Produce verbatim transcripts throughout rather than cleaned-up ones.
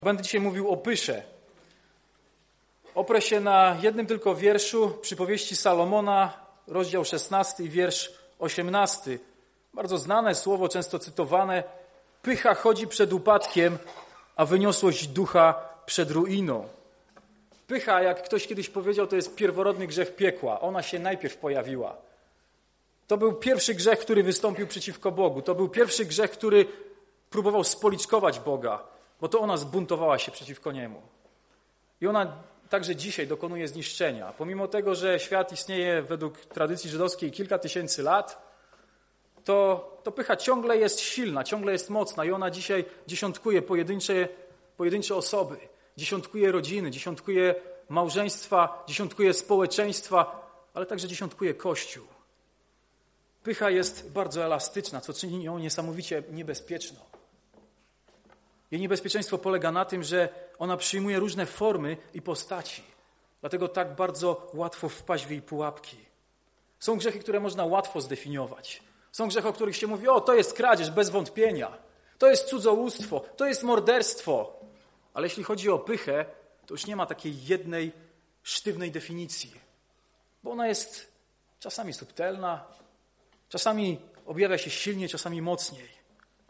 Będę dzisiaj mówił o pysze. Oprę się na jednym tylko wierszu przypowieści Salomona, rozdział szesnasty i wiersz osiemnasty. Bardzo znane słowo, często cytowane. Pycha chodzi przed upadkiem, a wyniosłość ducha przed ruiną. Pycha, jak ktoś kiedyś powiedział, to jest pierworodny grzech piekła. Ona się najpierw pojawiła. To był pierwszy grzech, który wystąpił przeciwko Bogu. To był pierwszy grzech, który próbował spoliczkować Boga, bo to ona zbuntowała się przeciwko Niemu. I ona także dzisiaj dokonuje zniszczenia. Pomimo tego, że świat istnieje według tradycji żydowskiej kilka tysięcy lat, to, to pycha ciągle jest silna, ciągle jest mocna i ona dzisiaj dziesiątkuje pojedyncze, pojedyncze osoby, dziesiątkuje rodziny, dziesiątkuje małżeństwa, dziesiątkuje społeczeństwa, ale także dziesiątkuje Kościół. Pycha jest bardzo elastyczna, co czyni ją niesamowicie niebezpieczną. Jej niebezpieczeństwo polega na tym, że ona przyjmuje różne formy i postaci. Dlatego tak bardzo łatwo wpaść w jej pułapki. Są grzechy, które można łatwo zdefiniować. Są grzechy, o których się mówi, o, to jest kradzież bez wątpienia. To jest cudzołóstwo, to jest morderstwo. Ale jeśli chodzi o pychę, to już nie ma takiej jednej sztywnej definicji. Bo ona jest czasami subtelna, czasami objawia się silnie, czasami mocniej.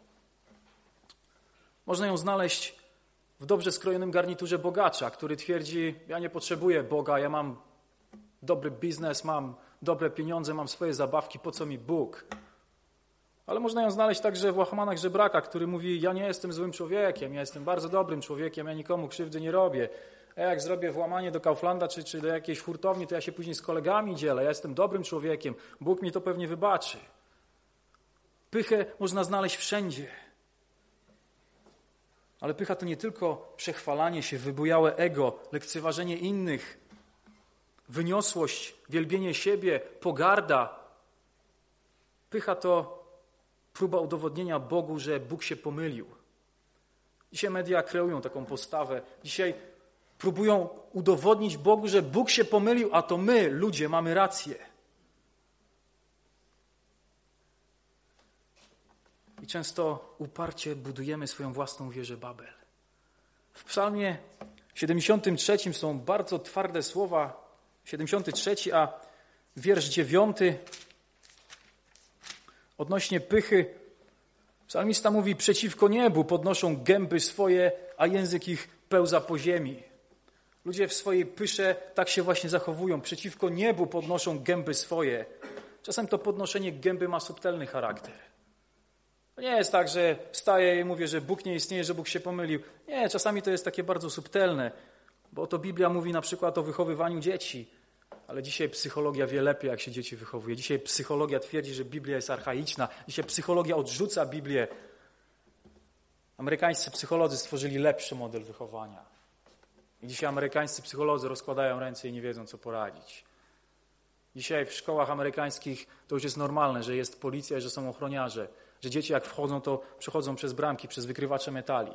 Można ją znaleźć w dobrze skrojonym garniturze bogacza, który twierdzi, ja nie potrzebuję Boga, ja mam dobry biznes, mam dobre pieniądze, mam swoje zabawki, po co mi Bóg? Ale można ją znaleźć także w łachmanach żebraka, który mówi, ja nie jestem złym człowiekiem, ja jestem bardzo dobrym człowiekiem, ja nikomu krzywdy nie robię. A jak zrobię włamanie do Kauflanda czy, czy do jakiejś hurtowni, to ja się później z kolegami dzielę, ja jestem dobrym człowiekiem, Bóg mi to pewnie wybaczy. Pychę można znaleźć wszędzie. Ale pycha to nie tylko przechwalanie się, wybujałe ego, lekceważenie innych, wyniosłość, wielbienie siebie, pogarda. Pycha to próba udowodnienia Bogu, że Bóg się pomylił. Dzisiaj media kreują taką postawę. Dzisiaj próbują udowodnić Bogu, że Bóg się pomylił, a to my, ludzie, mamy rację. I często uparcie budujemy swoją własną wieżę Babel. W psalmie siedemdziesiątym trzecim są bardzo twarde słowa, siedemdziesiąty trzeci, a wiersz dziewiąty odnośnie pychy. Psalmista mówi, przeciwko niebu podnoszą gęby swoje, a język ich pełza po ziemi. Ludzie w swojej pysze tak się właśnie zachowują. Przeciwko niebu podnoszą gęby swoje. Czasem to podnoszenie gęby ma subtelny charakter. To nie jest tak, że wstaję i mówię, że Bóg nie istnieje, że Bóg się pomylił. Nie, czasami to jest takie bardzo subtelne, bo to Biblia mówi na przykład o wychowywaniu dzieci, ale dzisiaj psychologia wie lepiej, jak się dzieci wychowuje. Dzisiaj psychologia twierdzi, że Biblia jest archaiczna. Dzisiaj psychologia odrzuca Biblię. Amerykańscy psycholodzy stworzyli lepszy model wychowania. I dzisiaj amerykańscy psycholodzy rozkładają ręce i nie wiedzą, co poradzić. Dzisiaj w szkołach amerykańskich to już jest normalne, że jest policja i że są ochroniarze. Że dzieci jak wchodzą, to przechodzą przez bramki, przez wykrywacze metali.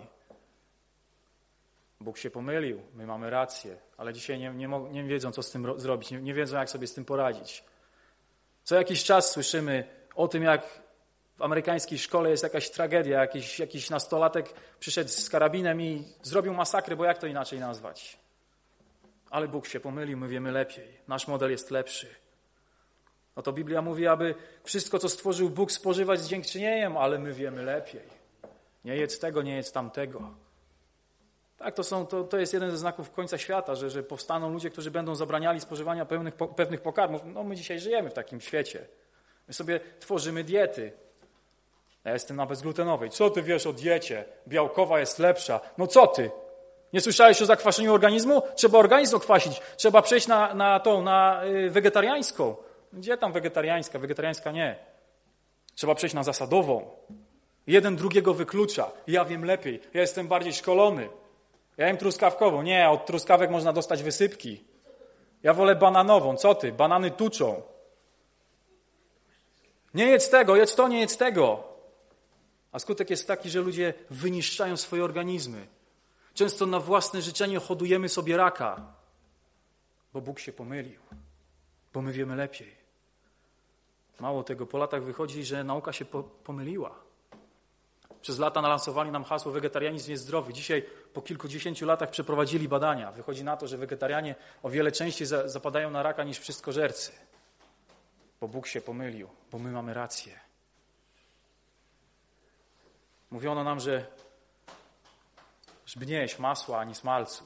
Bóg się pomylił, my mamy rację, ale dzisiaj nie, nie, nie wiedzą, co z tym ro- zrobić, nie, nie wiedzą, jak sobie z tym poradzić. Co jakiś czas słyszymy o tym, jak w amerykańskiej szkole jest jakaś tragedia, jakiś, jakiś nastolatek przyszedł z karabinem i zrobił masakrę, bo jak to inaczej nazwać? Ale Bóg się pomylił, my wiemy lepiej, nasz model jest lepszy. Oto Biblia mówi, aby wszystko, co stworzył Bóg, spożywać z dziękczynieniem, ale my wiemy lepiej. Nie jedz tego, nie jedz tamtego. Tak, to, są, to, to jest jeden ze znaków końca świata, że, że powstaną ludzie, którzy będą zabraniali spożywania pewnych, po, pewnych pokarmów. No my dzisiaj żyjemy w takim świecie. My sobie tworzymy diety. Ja jestem na bezglutenowej. Co ty wiesz o diecie? Białkowa jest lepsza. No co ty? Nie słyszałeś o zakwaszeniu organizmu? Trzeba organizm okwasić. Trzeba przejść na, na tą, na y, wegetariańską. Gdzie tam wegetariańska? Wegetariańska nie. Trzeba przejść na zasadową. Jeden drugiego wyklucza. Ja wiem lepiej. Ja jestem bardziej szkolony. Ja jem truskawkową. Nie, od truskawek można dostać wysypki. Ja wolę bananową. Co ty? Banany tuczą. Nie jedz tego, jedz to, nie jedz tego. A skutek jest taki, że ludzie wyniszczają swoje organizmy. Często na własne życzenie hodujemy sobie raka. Bo Bóg się pomylił. Bo my wiemy lepiej. Mało tego, po latach wychodzi, że nauka się po, pomyliła. Przez lata nalansowali nam hasło wegetarianizm jest zdrowy. Dzisiaj po kilkudziesięciu latach przeprowadzili badania. Wychodzi na to, że wegetarianie o wiele częściej za, zapadają na raka niż wszystkożercy. Bo Bóg się pomylił, bo my mamy rację. Mówiono nam, że żeby nie jeść masła ani smalcu.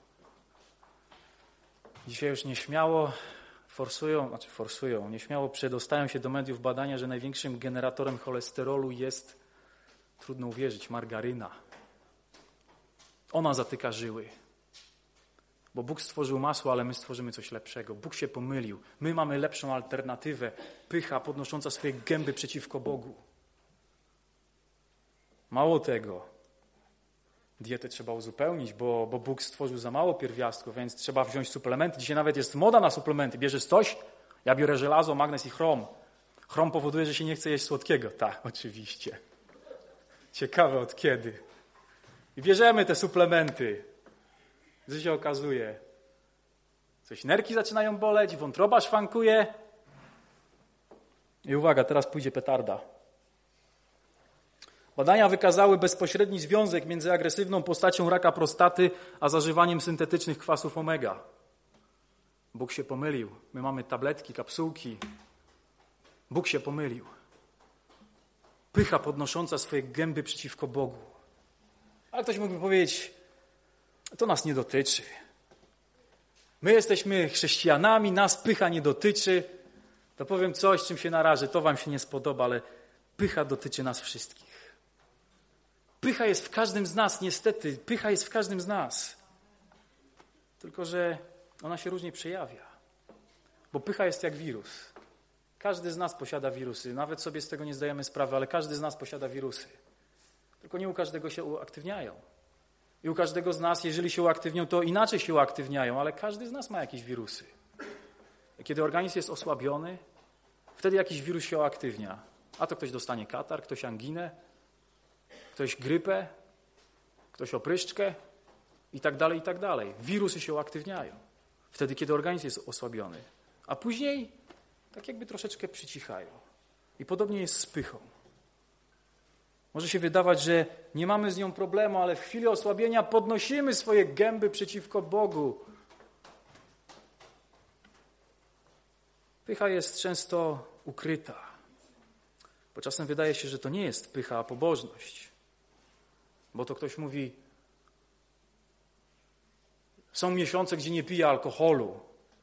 Dzisiaj już nieśmiało forsują, znaczy forsują, nieśmiało przedostają się do mediów badania, że największym generatorem cholesterolu jest, trudno uwierzyć, margaryna. Ona zatyka żyły. Bo Bóg stworzył masło, ale my stworzymy coś lepszego. Bóg się pomylił. My mamy lepszą alternatywę. Pycha podnosząca swoje gęby przeciwko Bogu. Mało tego, dietę trzeba uzupełnić, bo, bo Bóg stworzył za mało pierwiastków, więc trzeba wziąć suplementy. Dzisiaj nawet jest moda na suplementy. Bierzesz coś? Ja biorę żelazo, magnez i chrom. Chrom powoduje, że się nie chce jeść słodkiego. Tak, oczywiście. Ciekawe od kiedy. I bierzemy te suplementy. Co się okazuje? Coś nerki zaczynają boleć, wątroba szwankuje. I uwaga, teraz pójdzie petarda. Badania wykazały bezpośredni związek między agresywną postacią raka prostaty a zażywaniem syntetycznych kwasów omega. Bóg się pomylił. My mamy tabletki, kapsułki. Bóg się pomylił. Pycha podnosząca swoje gęby przeciwko Bogu. Ale ktoś mógłby powiedzieć, to nas nie dotyczy. My jesteśmy chrześcijanami, nas pycha nie dotyczy. To powiem coś, czym się narażę, to wam się nie spodoba, ale pycha dotyczy nas wszystkich. Pycha jest w każdym z nas, niestety. Pycha jest w każdym z nas. Tylko że ona się różnie przejawia. Bo pycha jest jak wirus. Każdy z nas posiada wirusy. Nawet sobie z tego nie zdajemy sprawy, ale każdy z nas posiada wirusy. Tylko nie u każdego się uaktywniają. I u każdego z nas, jeżeli się uaktywnią, to inaczej się uaktywniają, ale każdy z nas ma jakieś wirusy. I kiedy organizm jest osłabiony, wtedy jakiś wirus się uaktywnia. A to ktoś dostanie katar, ktoś anginę, ktoś grypę, ktoś opryszczkę i tak dalej, i tak dalej. Wirusy się uaktywniają. Wtedy, kiedy organizm jest osłabiony. A później tak jakby troszeczkę przycichają. I podobnie jest z pychą. Może się wydawać, że nie mamy z nią problemu, ale w chwili osłabienia podnosimy swoje gęby przeciwko Bogu. Pycha jest często ukryta, bo czasem wydaje się, że to nie jest pycha, a pobożność. Bo to ktoś mówi, są miesiące, gdzie nie piję alkoholu.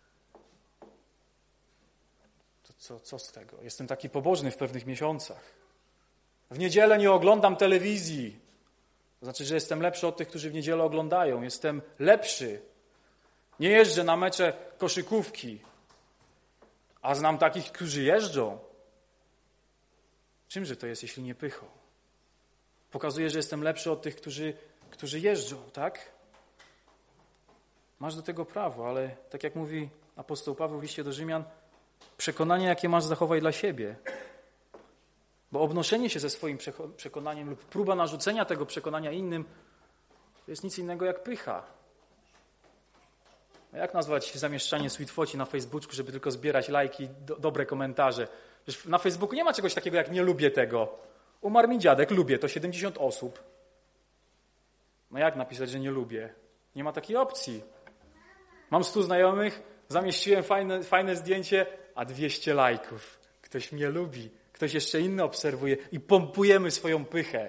To co, co z tego? Jestem taki pobożny w pewnych miesiącach. W niedzielę nie oglądam telewizji. To znaczy, że jestem lepszy od tych, którzy w niedzielę oglądają. Jestem lepszy. Nie jeżdżę na mecze koszykówki. A znam takich, którzy jeżdżą. Czymże to jest, jeśli nie pychą? Pokazuje, że jestem lepszy od tych, którzy, którzy jeżdżą, tak? Masz do tego prawo, ale tak jak mówi apostoł Paweł w liście do Rzymian, przekonanie, jakie masz, zachowaj dla siebie. Bo obnoszenie się ze swoim przekonaniem lub próba narzucenia tego przekonania innym to jest nic innego jak pycha. A jak nazwać zamieszczanie sweetfoci na Facebooku, żeby tylko zbierać lajki, do, dobre komentarze? Przecież na Facebooku nie ma czegoś takiego jak nie lubię tego. Umarł mi dziadek, lubię, to siedemdziesiąt osób. No jak napisać, że nie lubię? Nie ma takiej opcji. Mam stu znajomych, zamieściłem fajne, fajne zdjęcie, a dwieście lajków. Ktoś mnie lubi, ktoś jeszcze inny obserwuje i pompujemy swoją pychę.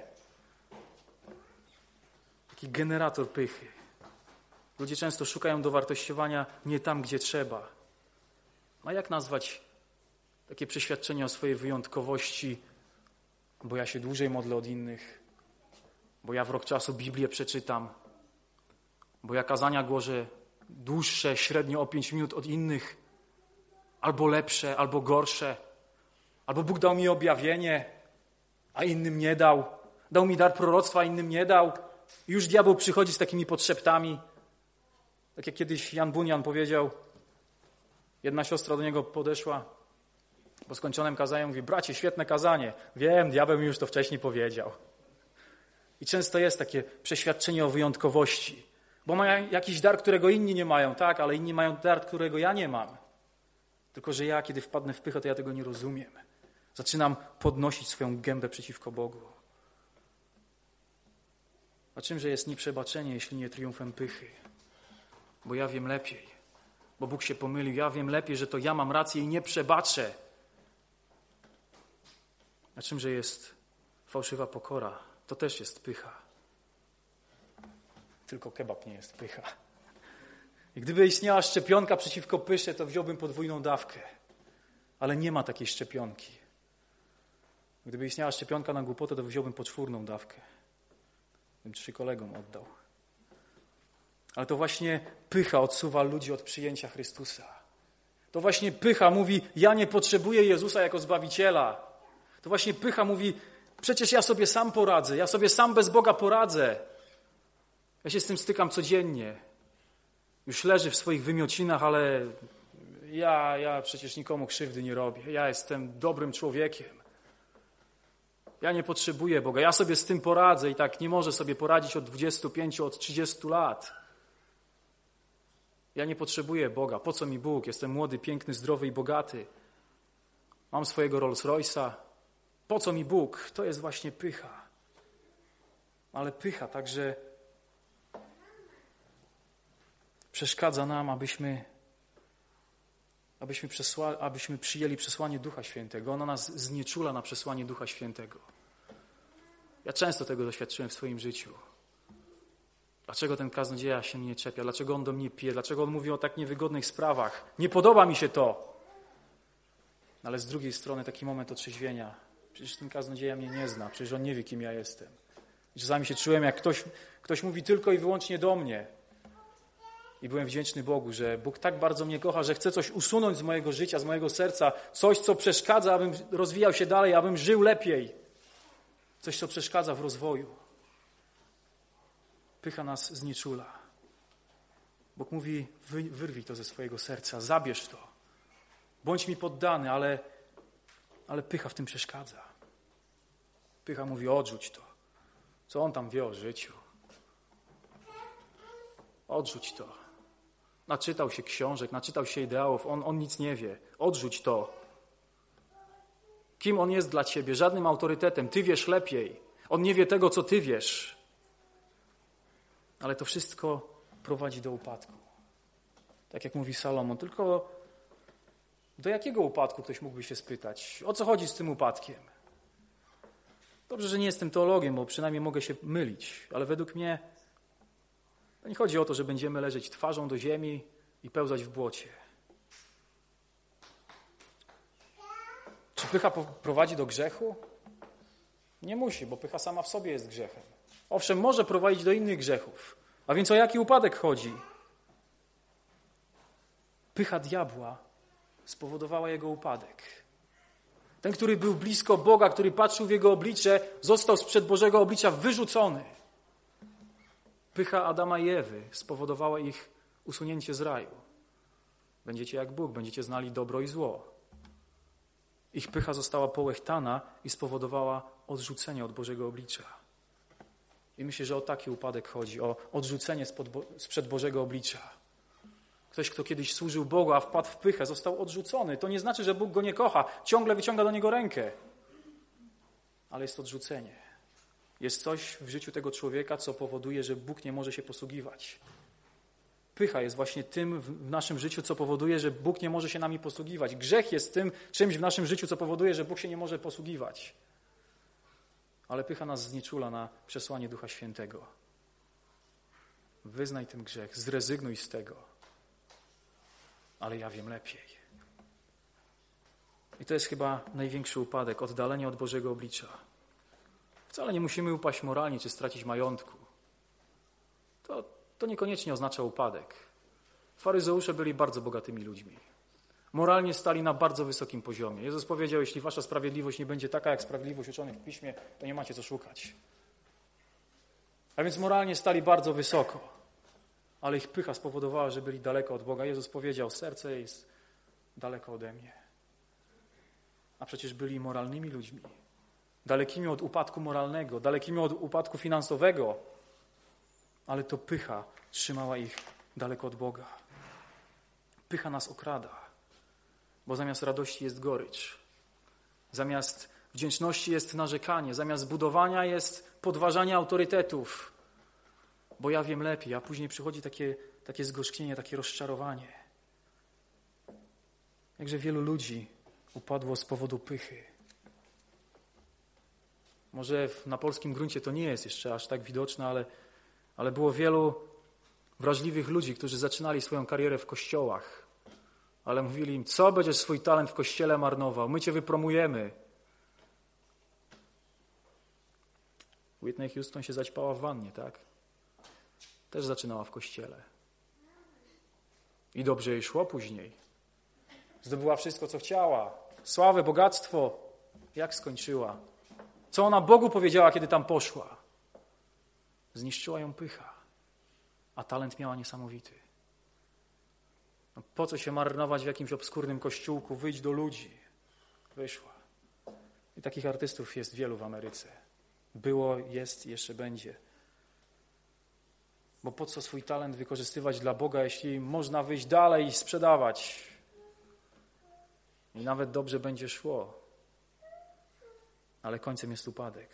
Taki generator pychy. Ludzie często szukają dowartościowania nie tam, gdzie trzeba. A jak nazwać takie przeświadczenie o swojej wyjątkowości, bo ja się dłużej modlę od innych, bo ja w rok czasu Biblię przeczytam, bo ja kazania głoszę dłuższe, średnio o pięć minut od innych, albo lepsze, albo gorsze, albo Bóg dał mi objawienie, a innym nie dał, dał mi dar proroctwa, a innym nie dał. I już diabeł przychodzi z takimi podszeptami. Tak jak kiedyś Jan Bunyan powiedział, jedna siostra do niego podeszła po skończonym kazaniu, mówi, bracie, świetne kazanie. Wiem, diabeł mi już to wcześniej powiedział. I często jest takie przeświadczenie o wyjątkowości, bo ma jakiś dar, którego inni nie mają, tak, ale inni mają dar, którego ja nie mam. Tylko że ja, kiedy wpadnę w pychę, to ja tego nie rozumiem. Zaczynam podnosić swoją gębę przeciwko Bogu. A czymże jest nieprzebaczenie, jeśli nie triumfem pychy? Bo ja wiem lepiej. Bo Bóg się pomylił. Ja wiem lepiej, że to ja mam rację i nie przebaczę. A czymże jest fałszywa pokora? To też jest pycha. Tylko kebab nie jest pycha. I gdyby istniała szczepionka przeciwko pysze, to wziąłbym podwójną dawkę. Ale nie ma takiej szczepionki. Gdyby istniała szczepionka na głupotę, to wziąłbym poczwórną dawkę. Bym trzy kolegom oddał. Ale to właśnie pycha odsuwa ludzi od przyjęcia Chrystusa. To właśnie pycha mówi, ja nie potrzebuję Jezusa jako Zbawiciela. To właśnie pycha mówi, przecież ja sobie sam poradzę, ja sobie sam bez Boga poradzę. Ja się z tym stykam codziennie. Już leży w swoich wymiocinach, ale ja, ja przecież nikomu krzywdy nie robię. Ja jestem dobrym człowiekiem. Ja nie potrzebuję Boga. Ja sobie z tym poradzę i tak nie może sobie poradzić od dwudziestu pięciu, od trzydziestu lat. Ja nie potrzebuję Boga. Po co mi Bóg? Jestem młody, piękny, zdrowy i bogaty. Mam swojego Rolls Royce'a. Po co mi Bóg? To jest właśnie pycha. Ale pycha także przeszkadza nam, abyśmy, abyśmy, przesła, abyśmy przyjęli przesłanie Ducha Świętego. Ona nas znieczula na przesłanie Ducha Świętego. Ja często tego doświadczyłem w swoim życiu. Dlaczego ten kaznodzieja się mnie czepia? Dlaczego on do mnie pije? Dlaczego on mówi o tak niewygodnych sprawach? Nie podoba mi się to. Ale z drugiej strony taki moment otrzeźwienia. Przecież ten kaznodzieja mnie nie zna. Przecież on nie wie, kim ja jestem. I czasami się czułem, jak ktoś, ktoś mówi tylko i wyłącznie do mnie. I byłem wdzięczny Bogu, że Bóg tak bardzo mnie kocha, że chce coś usunąć z mojego życia, z mojego serca. Coś, co przeszkadza, abym rozwijał się dalej, abym żył lepiej. Coś, co przeszkadza w rozwoju. Pycha nas znieczula. Bóg mówi, wy, wyrwij to ze swojego serca, zabierz to. Bądź mi poddany, ale, ale pycha w tym przeszkadza. Pycha mówi, odrzuć to. Co on tam wie o życiu? Odrzuć to. Naczytał się książek, naczytał się ideałów, on, on nic nie wie. Odrzuć to. Kim on jest dla ciebie? Żadnym autorytetem. Ty wiesz lepiej. On nie wie tego, co ty wiesz. Ale to wszystko prowadzi do upadku. Tak jak mówi Salomon. Tylko do jakiego upadku ktoś mógłby się spytać? O co chodzi z tym upadkiem? Dobrze, że nie jestem teologiem, bo przynajmniej mogę się mylić. Ale według mnie to nie chodzi o to, że będziemy leżeć twarzą do ziemi i pełzać w błocie. Czy pycha prowadzi do grzechu? Nie musi, bo pycha sama w sobie jest grzechem. Owszem, może prowadzić do innych grzechów. A więc o jaki upadek chodzi? Pycha diabła spowodowała jego upadek. Ten, który był blisko Boga, który patrzył w jego oblicze, został sprzed Bożego oblicza wyrzucony. Pycha Adama i Ewy spowodowała ich usunięcie z raju. Będziecie jak Bóg, będziecie znali dobro i zło. Ich pycha została połechtana i spowodowała odrzucenie od Bożego oblicza. I myślę, że o taki upadek chodzi, o odrzucenie spod, sprzed Bożego oblicza. Ktoś, kto kiedyś służył Bogu, a wpadł w pychę, został odrzucony. To nie znaczy, że Bóg go nie kocha. Ciągle wyciąga do niego rękę. Ale jest odrzucenie. Jest coś w życiu tego człowieka, co powoduje, że Bóg nie może się posługiwać. Pycha jest właśnie tym w naszym życiu, co powoduje, że Bóg nie może się nami posługiwać. Grzech jest tym czymś w naszym życiu, co powoduje, że Bóg się nie może posługiwać. Ale pycha nas znieczula na przesłanie Ducha Świętego. Wyznaj ten grzech, zrezygnuj z tego. Ale ja wiem lepiej. I to jest chyba największy upadek, oddalenie od Bożego oblicza. Wcale nie musimy upaść moralnie czy stracić majątku. To, to niekoniecznie oznacza upadek. Faryzeusze byli bardzo bogatymi ludźmi. Moralnie stali na bardzo wysokim poziomie. Jezus powiedział, jeśli wasza sprawiedliwość nie będzie taka jak sprawiedliwość uczonych w Piśmie, to nie macie co szukać. A więc moralnie stali bardzo wysoko. Ale ich pycha spowodowała, że byli daleko od Boga. Jezus powiedział, serce jest daleko ode mnie. A przecież byli moralnymi ludźmi. Dalekimi od upadku moralnego, dalekimi od upadku finansowego. Ale to pycha trzymała ich daleko od Boga. Pycha nas okrada. Bo zamiast radości jest gorycz. Zamiast wdzięczności jest narzekanie. Zamiast budowania jest podważanie autorytetów. bo ja wiem lepiej, a później przychodzi takie, takie zgorzknienie, takie rozczarowanie. Jakże wielu ludzi upadło z powodu pychy. Może na polskim gruncie to nie jest jeszcze aż tak widoczne, ale, ale było wielu wrażliwych ludzi, którzy zaczynali swoją karierę w kościołach, ale mówili im, co będziesz swój talent w kościele marnował, my cię wypromujemy. Whitney Houston się zaćpała w wannie, tak? Też zaczynała w kościele. I dobrze jej szło później. Zdobyła wszystko, co chciała. Sławę, bogactwo. Jak skończyła? Co ona Bogu powiedziała, kiedy tam poszła? Zniszczyła ją pycha, a talent miała niesamowity. No po co się marnować w jakimś obskurnym kościółku? Wyjdź do ludzi. Wyszła. I takich artystów jest wielu w Ameryce. Było, jest i jeszcze będzie. Bo po co swój talent wykorzystywać dla Boga, jeśli można wyjść dalej i sprzedawać? I nawet dobrze będzie szło. Ale końcem jest upadek.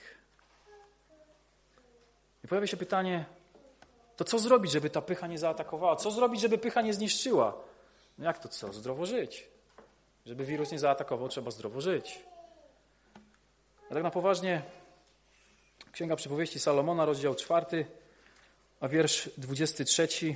I pojawia się pytanie, to co zrobić, żeby ta pycha nie zaatakowała? Co zrobić, żeby pycha nie zniszczyła? No jak to co? Zdrowo żyć. Żeby wirus nie zaatakował, trzeba zdrowo żyć. A tak na poważnie, Księga Przypowieści Salomona, rozdział czwarty, a wiersz dwudziesty trzeci.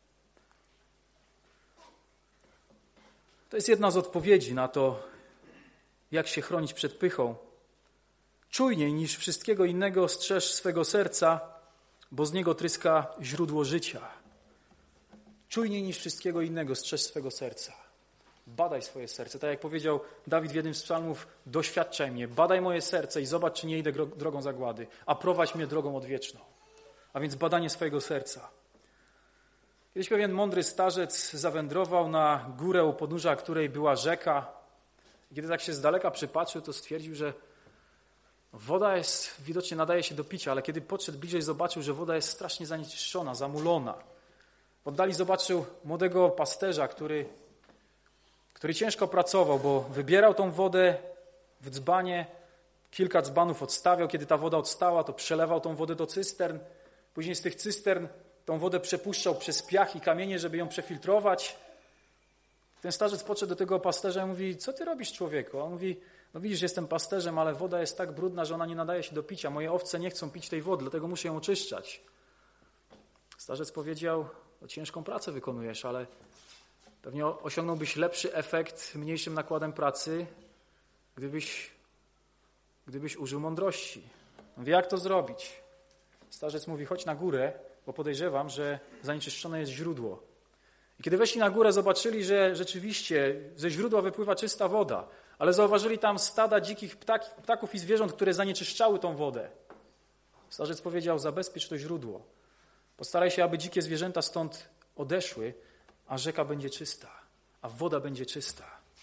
To jest jedna z odpowiedzi na to, jak się chronić przed pychą. Czujniej niż wszystkiego innego strzeż swego serca, bo z niego tryska źródło życia. Czujniej niż wszystkiego innego strzeż swego serca. Badaj swoje serce. Tak jak powiedział Dawid w jednym z psalmów, doświadczaj mnie, badaj moje serce i zobacz, czy nie idę drogą zagłady, a prowadź mnie drogą odwieczną. A więc badanie swojego serca. Kiedyś pewien mądry starzec zawędrował na górę, u podnóża której była rzeka. Kiedy tak się z daleka przypatrzył, to stwierdził, że woda jest, widocznie nadaje się do picia, ale kiedy podszedł bliżej, zobaczył, że woda jest strasznie zanieczyszczona, zamulona. W oddali zobaczył młodego pasterza, który, który ciężko pracował, bo wybierał tą wodę w dzbanie, kilka dzbanów odstawiał. Kiedy ta woda odstała, to przelewał tą wodę do cystern. Później z tych cystern tą wodę przepuszczał przez piach i kamienie, żeby ją przefiltrować. Ten starzec podszedł do tego pasterza i mówi, co ty robisz, człowieku? A on mówi, no widzisz, jestem pasterzem, ale woda jest tak brudna, że ona nie nadaje się do picia. Moje owce nie chcą pić tej wody, dlatego muszę ją oczyszczać. Starzec powiedział, no, ciężką pracę wykonujesz, ale pewnie osiągnąłbyś lepszy efekt mniejszym nakładem pracy, gdybyś, gdybyś użył mądrości. Mówi, jak to zrobić? Starzec mówi, chodź na górę, bo podejrzewam, że zanieczyszczone jest źródło. I kiedy weszli na górę, zobaczyli, że rzeczywiście ze źródła wypływa czysta woda, ale zauważyli tam stada dzikich ptak, ptaków i zwierząt, które zanieczyszczały tą wodę. Starzec powiedział, zabezpiecz to źródło. Postaraj się, aby dzikie zwierzęta stąd odeszły, a rzeka będzie czysta, a woda będzie czysta.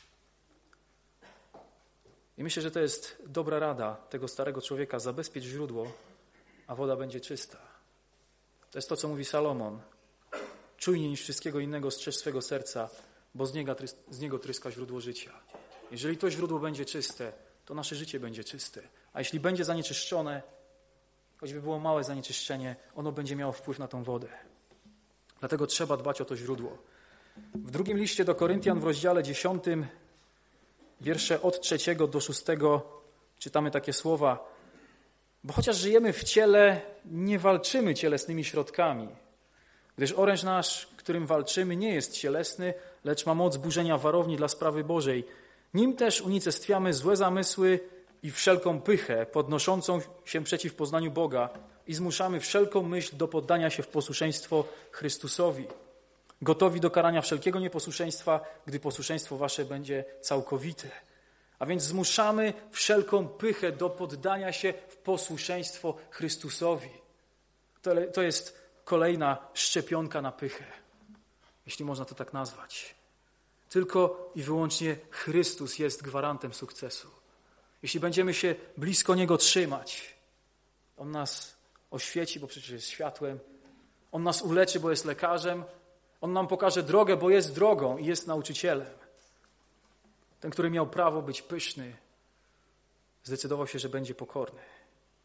I myślę, że to jest dobra rada tego starego człowieka, zabezpiecz źródło, a woda będzie czysta. To jest to, co mówi Salomon. Czujniej niż wszystkiego innego strzeż swego serca, bo z niego, z niego tryska źródło życia. Jeżeli to źródło będzie czyste, to nasze życie będzie czyste. A jeśli będzie zanieczyszczone, choćby było małe zanieczyszczenie, ono będzie miało wpływ na tą wodę. Dlatego trzeba dbać o to źródło. W drugim liście do Koryntian w rozdziale dziesiątym, wiersze od trzeciego do szóstego czytamy takie słowa. Bo chociaż żyjemy w ciele, nie walczymy cielesnymi środkami. Gdyż oręż nasz, którym walczymy, nie jest cielesny, lecz ma moc burzenia warowni dla sprawy Bożej. Nim też unicestwiamy złe zamysły i wszelką pychę podnoszącą się przeciw poznaniu Boga i zmuszamy wszelką myśl do poddania się w posłuszeństwo Chrystusowi. Gotowi do karania wszelkiego nieposłuszeństwa, gdy posłuszeństwo wasze będzie całkowite. A więc zmuszamy wszelką pychę do poddania się w posłuszeństwo Chrystusowi. To, to jest kolejna szczepionka na pychę, jeśli można to tak nazwać. Tylko i wyłącznie Chrystus jest gwarantem sukcesu. Jeśli będziemy się blisko Niego trzymać, On nas oświeci, bo przecież jest światłem. On nas uleczy, bo jest lekarzem. On nam pokaże drogę, bo jest drogą i jest nauczycielem. Ten, który miał prawo być pyszny, zdecydował się, że będzie pokorny.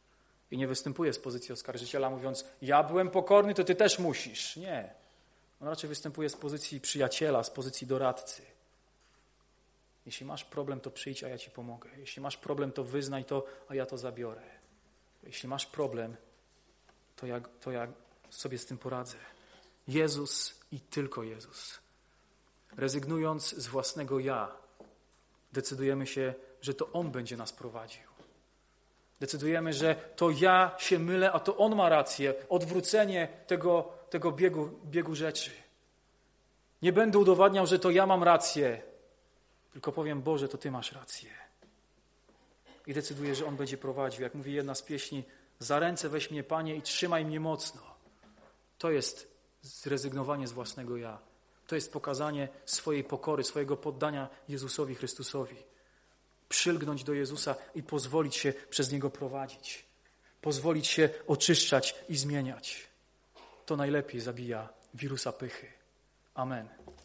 I nie występuje z pozycji oskarżyciela, mówiąc, ja byłem pokorny, to ty też musisz. Nie. On raczej występuje z pozycji przyjaciela, z pozycji doradcy. Jeśli masz problem, to przyjdź, a ja ci pomogę. Jeśli masz problem, to wyznaj to, a ja to zabiorę. Jeśli masz problem, to ja, to ja sobie z tym poradzę. Jezus i tylko Jezus. Rezygnując z własnego ja, decydujemy się, że to On będzie nas prowadził. Decydujemy, że to ja się mylę, a to On ma rację. Odwrócenie tego, tego biegu, biegu rzeczy. Nie będę udowadniał, że to ja mam rację, tylko powiem, Boże, to Ty masz rację. I decyduję, że On będzie prowadził. Jak mówi jedna z pieśni, za ręce weź mnie, Panie, i trzymaj mnie mocno. To jest zrezygnowanie z własnego ja. To jest pokazanie swojej pokory, swojego poddania Jezusowi Chrystusowi. Przylgnąć do Jezusa i pozwolić się przez Niego prowadzić. Pozwolić się oczyszczać i zmieniać. To najlepiej zabija wirusa pychy. Amen.